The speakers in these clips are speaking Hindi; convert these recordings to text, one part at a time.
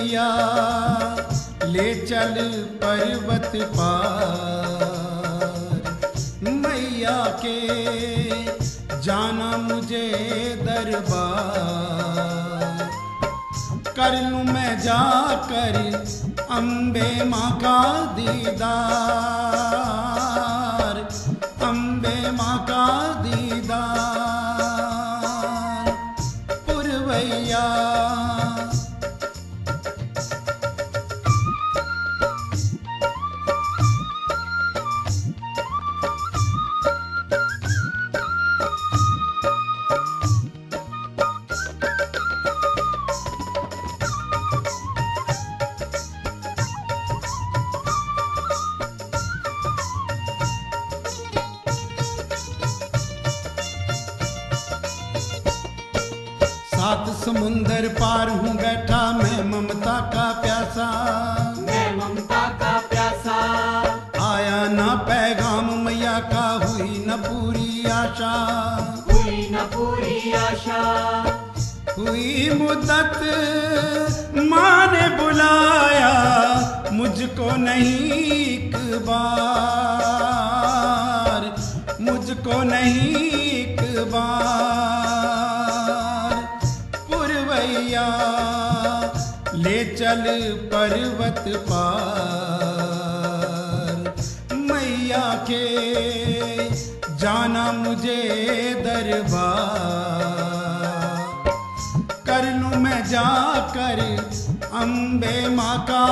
पुरवैया ले चल पर्वत पार, मैया के जाना मुझे दरबार। कर लूं मैं जाकर अम्बे माँ का दीदार, अम्बे माँ का दीदार। पुरवैया सात समुंदर पार हूँ बैठा मैं ममता का प्यासा, मैं ममता का प्यासा। आया ना पैगाम मैया का हुई न पूरी आशा, हुई न पूरी आशा। हुई मुद्दत माँ ने बुलाया मुझको नहीं एक बार, मुझको नहीं एक बार। पुरवैया ले चल पर्वत पार, मैया के जाना मुझे दरबार। कर लूं मैं जाकर अम्बे माँ का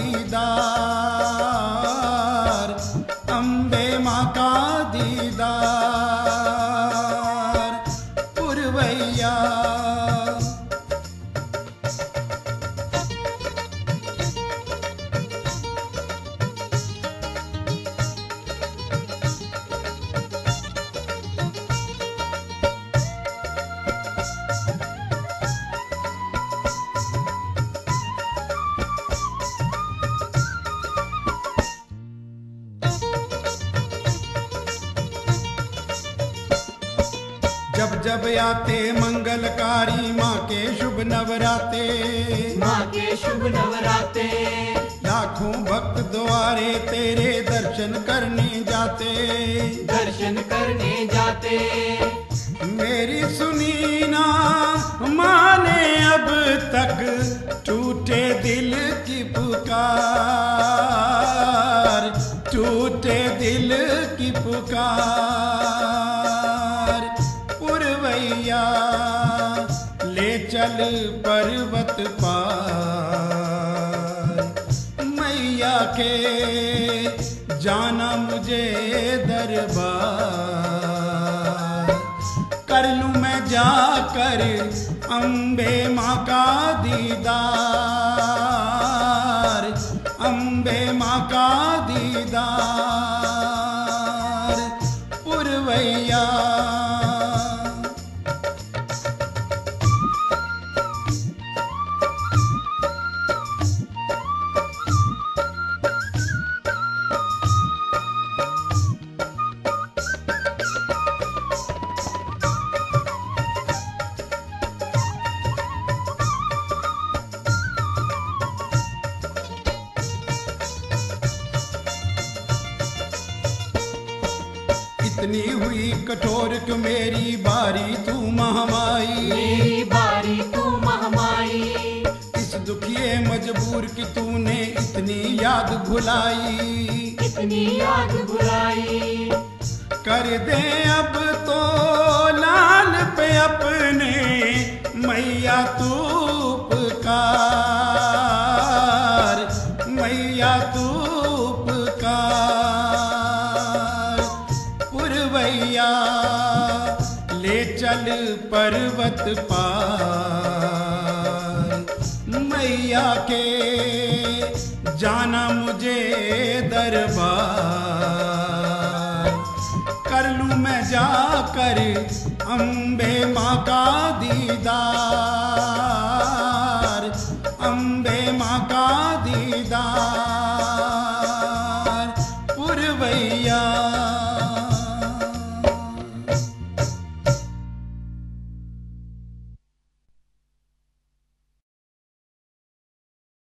दीदार, अम्बे माँ का दीदार। पुरवैया जब जब आते मंगलकारी माँ के शुभ नवराते, माँ के शुभ नवराते। लाखों भक्त द्वारे तेरे दर्शन करने जाते, दर्शन करने जाते। मेरी सुनी ना माँ ने अब तक टूटे दिल की पुकार, टूटे दिल की पुकार। पुरवैया ले चल पर्वत पार, मैया के जाना मुझे दरबार। कर लूं मैं जाकर अम्बे माँ का दीदार, अम्बे माँ का दीदार। पुरवैया इतनी हुई कठोर क्यों मेरी बारी तू महामाई, मेरी बारी तू महामाई। इस दुखिए मजबूर की तूने इतनी याद भुलाई, इतनी याद भुलाई। कर दे अब तो लाल पे अपने मैया तू उपकार, मैया तू उपकार। पुरवैया ले चल पर्वत पार, मैया के जाना मुझे दरबार। कर लूं मैं जाकर अम्बे माँ का दीदार, अम्बे